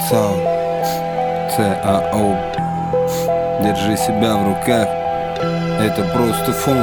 Саунд ЦАО. Держи себя в руках, это просто фон.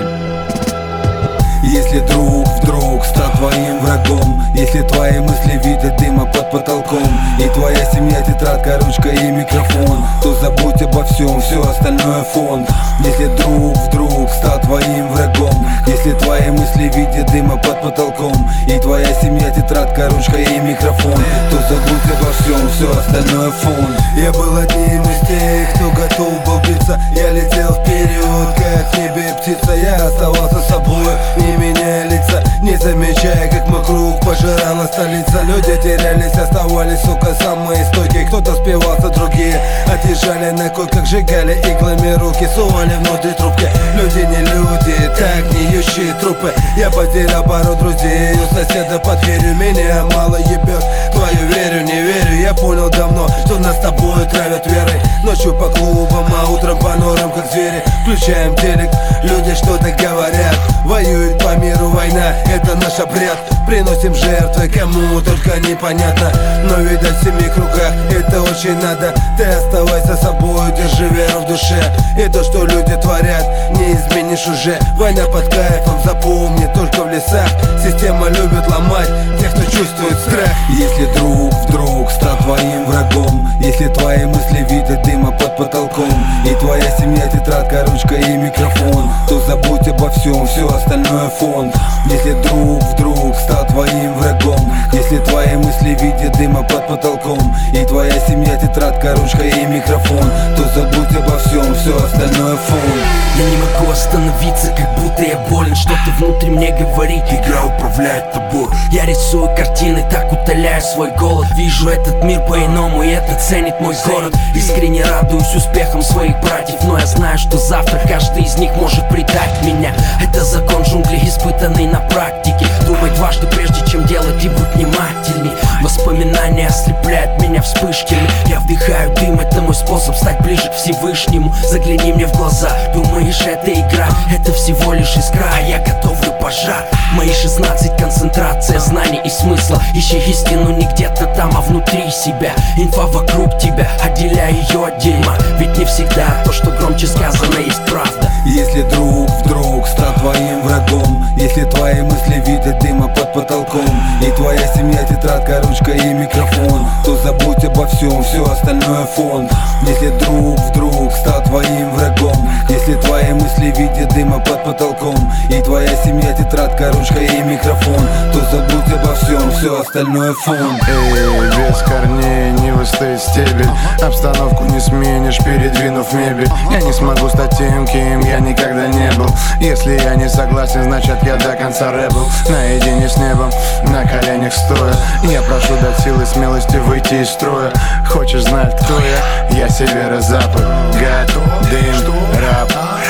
Если друг вдруг стал твоим врагом, если твои мысли видят дыма под потолком, и твоя семья тетрадка, ручка и микрофон, то забудь обо всем, все остальное фон. Если друг вдруг стал твоим врагом, если твои мысли видят дыма под потолком, и твоя семья тетрадка, ручка и микрофон, то забудь обо всем, все остальное фон. Я был одним из тех, кто готов был биться. Я летел вперед, как в небе птица. Я оставался собой, не меняя лица, не замечая, как вокруг пожирала столица. Люди терялись, оставались, сука, самые стойкие. Кто-то спивался, другие отъезжали на койках, сжигали иглами руки, сували внутри трубки. Люди не люди, так гниющие трупы. Я потерял пару друзей, у соседа под дверью. Меня мало ебет, твою верю, не верю. Я понял давно, что нас с тобой травят верой. Ночью по клубам, а утром по норам, как звери. Включаем телек, люди что-то говорят. Воюют по миру, война, это наш обряд. Приносим жертвы, кому только непонятно. Но видать в семи кругах это очень надо. Ты оставайся собой, держи веру в душе. И то, что люди творят, не изменишь уже. Война под кайфом, запомни, только в лесах. Система любит ломать тех, кто чувствует страх. Если друг вдруг стал твоим врагом, если твои мысли видят дыма под потолком, и твоя семья тетрадка, ручка и микрофон, то забудь обо всем, все остальное фон. Если друг вдруг стал твоим врагом, если твои мысли видят дыма под потолком, и твоя семья тетрадка, ручка и микрофон, то забудь обо всем, все остальное фон. Я не могу остановиться, как будто я болен. Что-то внутри мне говорит, игра управляет тобой. Я рисую картины, так утоляю свой голод. Вижу этот мир по-иному, и это ценит мой город. Искренне радуюсь успехам своих братьев, но я знаю, что завтра каждый из них может предать меня. Это закон джунглей, испытанный на практике. Думай дважды, прежде чем делать, и будь внимательней. Воспоминания ослепляют меня вспышками. Я вдыхаю дым, это мой способ стать ближе к Всевышнему. Загляни мне в глаза, думаешь, это игра? Это всего лишь искра, а я готовлю пожар. Мои 16 концентрация знаний и смысла. Ищи истину не где-то там, а внутри себя. Инфа вокруг тебя, отделяй ее от дерьма. Ведь не всегда то, что громче сказано, есть правда. Если друг вдруг стал твоим врагом, если твои мысли видят дыма под потолком, и твоя семья тетрадка, ручка и микрофон, то забудь обо всем, все остальное фон. Если друг вдруг стал твоим врагом, если твои мысли видят дыма под потолком, и твоя семья тетрадка, ручка и микрофон, то забудь обо всем, все остальное фон. Эй, без корней не выстоит стебель, обстановку не сменишь, передвинув мебель. Я не смогу стать тем, кем я никогда не был. Если я не согласен, значит я до конца рэбл. Наедине с небом, на коленях стоя, я прошу дать силы, смелости выйти из строя. Хочешь знать, кто я? Я северо-запад, гад, дым, раб.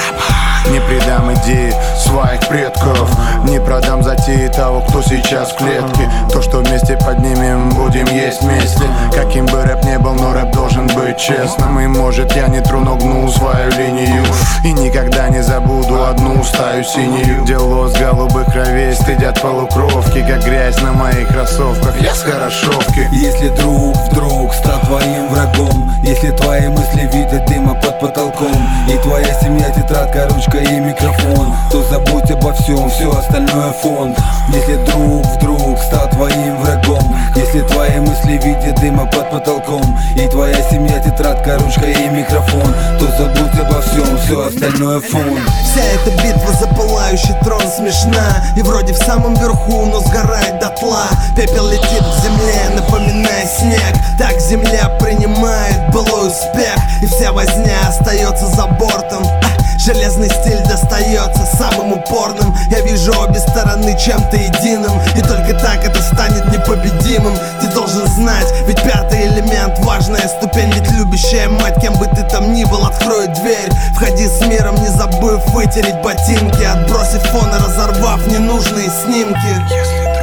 Не предам идеи своих предков, не продам затеи того, кто сейчас в клетке. То, что вместе поднимем, будем есть вместе. Каким бы рэп не был, но рэп должен быть честным. И может я не тру, но гну свою линию, и никогда не забуду одну стаю синюю. Дело с голубых кровей стыдят полукровки, как грязь на моих кроссовках. Я с хорошовки. Если друг вдруг стал твоим врагом, если твои мысли видят дыма под потолком, и твоя семья тетрадка, ручка и микрофон, то забудь обо всем, все остальное фон. Если друг вдруг стал твоим врагом, если твои мысли видят дыма под потолком, и твоя семья тетрадка, ручка и микрофон, то забудь обо всем, все остальное фон. Вся эта битва за пылающий трон смешна, и вроде в самом верху, но сгорает дотла. Пепел летит к земле, напоминая снег. Так земля принимает былой успех, и вся возня остается за бортом. Железный стиль достается самым упорным. Я вижу обе стороны чем-то единым, и только так это станет непобедимым. Ты должен знать, ведь пятый элемент — важная ступень. Ведь любящая мать, кем бы ты там ни был, откроет дверь. Входи с миром, не забыв вытереть ботинки, отбросив фон и разорвав ненужные снимки.